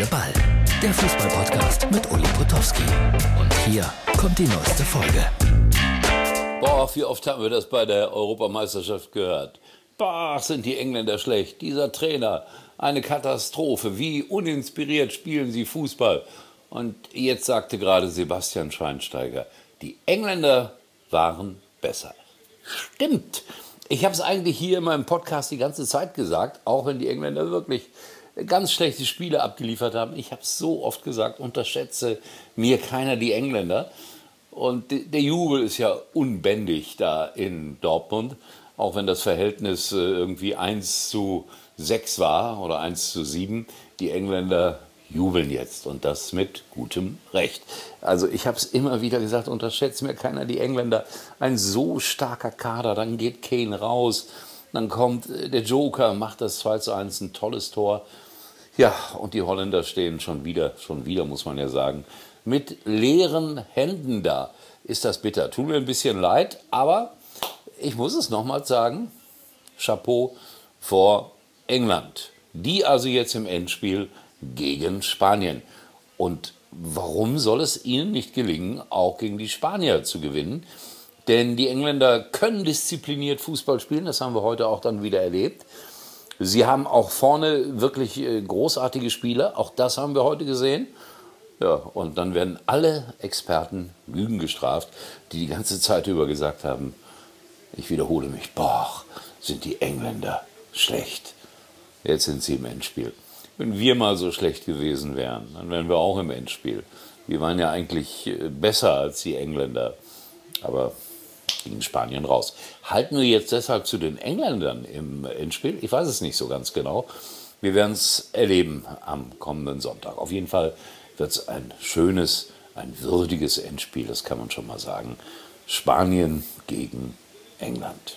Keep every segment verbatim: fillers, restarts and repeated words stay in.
Volle Ball, der Fußball-Podcast mit Uli Potowski. Und hier kommt die neueste Folge. Boah, wie oft haben wir das bei der Europameisterschaft gehört. Boah, sind die Engländer schlecht. Dieser Trainer, eine Katastrophe. Wie uninspiriert spielen sie Fußball. Und jetzt sagte gerade Sebastian Schweinsteiger, die Engländer waren besser. Stimmt. Ich habe es eigentlich hier in meinem Podcast die ganze Zeit gesagt, auch wenn die Engländer wirklich ganz schlechte Spiele abgeliefert haben. Ich habe es so oft gesagt, unterschätze mir keiner die Engländer. Und der Jubel ist ja unbändig da in Dortmund, auch wenn das Verhältnis irgendwie eins zu sechs war oder eins zu sieben. Die Engländer jubeln jetzt und das mit gutem Recht. Also ich habe es immer wieder gesagt, unterschätzt mir keiner die Engländer. Ein so starker Kader, dann geht Kane raus, dann kommt der Joker, macht das zwei zu eins, ein tolles Tor. Ja, und die Holländer stehen schon wieder, schon wieder muss man ja sagen, mit leeren Händen da. Ist das bitter. Tut mir ein bisschen leid, aber ich muss es nochmal sagen, Chapeau vor England. Die also jetzt im Endspiel gegen Spanien. Und warum soll es ihnen nicht gelingen, auch gegen die Spanier zu gewinnen? Denn die Engländer können diszipliniert Fußball spielen, das haben wir heute auch dann wieder erlebt. Sie haben auch vorne wirklich großartige Spieler, auch das haben wir heute gesehen. Ja, und dann werden alle Experten Lügen gestraft, die die ganze Zeit über gesagt haben, ich wiederhole mich, boah, sind die Engländer schlecht. Jetzt sind sie im Endspiel. Wenn wir mal so schlecht gewesen wären, dann wären wir auch im Endspiel. Wir waren ja eigentlich besser als die Engländer, aber gegen Spanien raus. Halten wir jetzt deshalb zu den Engländern im Endspiel? Ich weiß es nicht so ganz genau. Wir werden es erleben am kommenden Sonntag. Auf jeden Fall wird es ein schönes, ein würdiges Endspiel, das kann man schon mal sagen. Spanien gegen England.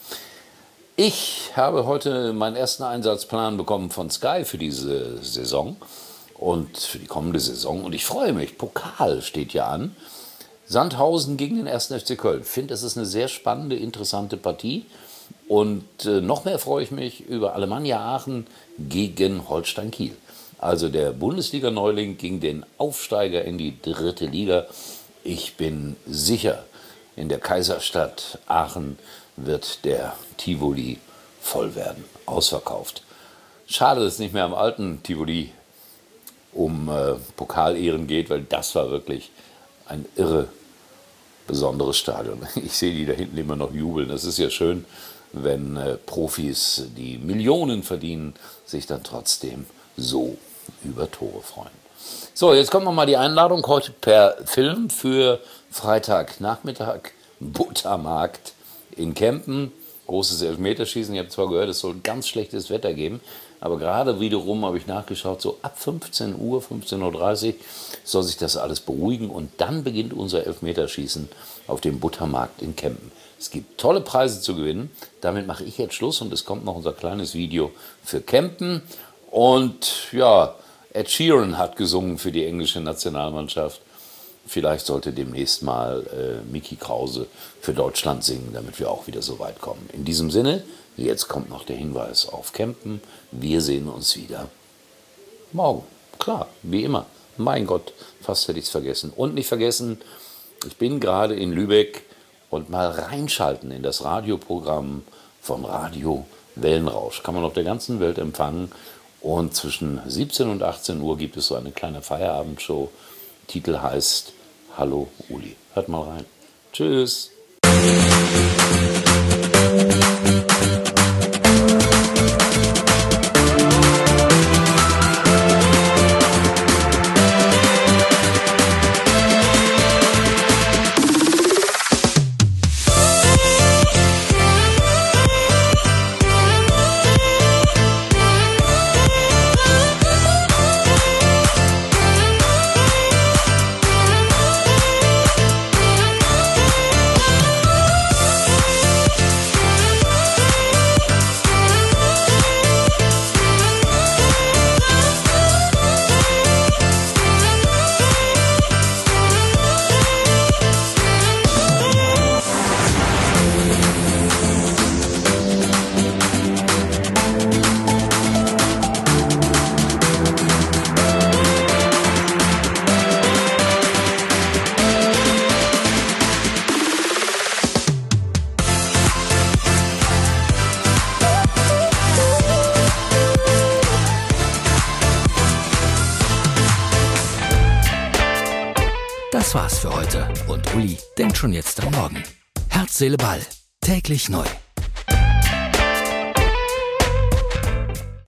Ich habe heute meinen ersten Einsatzplan bekommen von Sky für diese Saison und für die kommende Saison. Und ich freue mich, Pokal steht ja an. Sandhausen gegen den ersten F C Köln. Ich finde, das ist eine sehr spannende, interessante Partie. Und äh, noch mehr freue ich mich über Alemannia Aachen gegen Holstein Kiel. Also der Bundesliga-Neuling gegen den Aufsteiger in die dritte Liga. Ich bin sicher, in der Kaiserstadt Aachen wird der Tivoli voll werden, ausverkauft. Schade, dass es nicht mehr am alten Tivoli um äh, Pokalehren geht, weil das war wirklich ein irre besonderes Stadion. Ich sehe die da hinten immer noch jubeln. Das ist ja schön, wenn äh, Profis, die Millionen verdienen, sich dann trotzdem so über Tore freuen. So, jetzt kommt noch mal die Einladung heute per Film für Freitagnachmittag. Buttermarkt in Kempen. Großes Elfmeterschießen. Ich habe zwar gehört, es soll ganz schlechtes Wetter geben, aber gerade wiederum habe ich nachgeschaut, so ab fünfzehn Uhr, fünfzehn Uhr dreißig soll sich das alles beruhigen und dann beginnt unser Elfmeterschießen auf dem Buttermarkt in Kempen. Es gibt tolle Preise zu gewinnen. Damit mache ich jetzt Schluss und es kommt noch unser kleines Video für Kempen. Und ja, Ed Sheeran hat gesungen für die englische Nationalmannschaft. Vielleicht sollte demnächst mal äh, Micky Krause für Deutschland singen, damit wir auch wieder so weit kommen. In diesem Sinne, jetzt kommt noch der Hinweis auf Kempen. Wir sehen uns wieder morgen. Klar, wie immer. Mein Gott, fast hätte ich es vergessen. Und nicht vergessen, ich bin gerade in Lübeck und mal reinschalten in das Radioprogramm von Radio Wellenrausch. Kann man auf der ganzen Welt empfangen. Und zwischen siebzehn und achtzehn Uhr gibt es so eine kleine Feierabendshow. Titel heißt Hallo Uli. Hört mal rein. Tschüss. Das war's für heute und Uli denkt schon jetzt am Morgen. Herz, Seele, Ball. Täglich neu.